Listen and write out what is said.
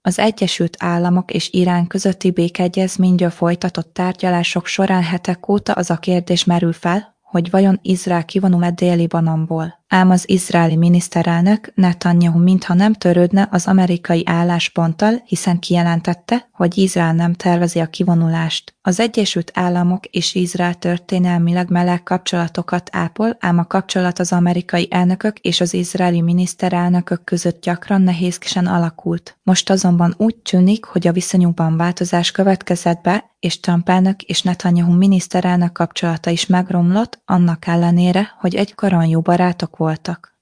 Az Egyesült Államok és Irán közötti békeegyezményről folytatott tárgyalások során hetek óta az a kérdés merül fel, hogy vajon Izrael kivonul-e Dél-Libanonból. Ám az izraeli miniszterelnök Netanyahu mintha nem törődne az amerikai állásponttal, hiszen kijelentette, hogy Izrael nem tervezi a kivonulást. Az Egyesült Államok és Izrael történelmileg meleg kapcsolatokat ápol, ám a kapcsolat az amerikai elnökök és az izraeli miniszterelnökök között gyakran nehézkesen alakult. Most azonban úgy tűnik, hogy a viszonyukban változás következett be, és Trump elnök és Netanyahu miniszterelnök kapcsolata is megromlott, annak ellenére, hogy egykoron jó barátok voltak.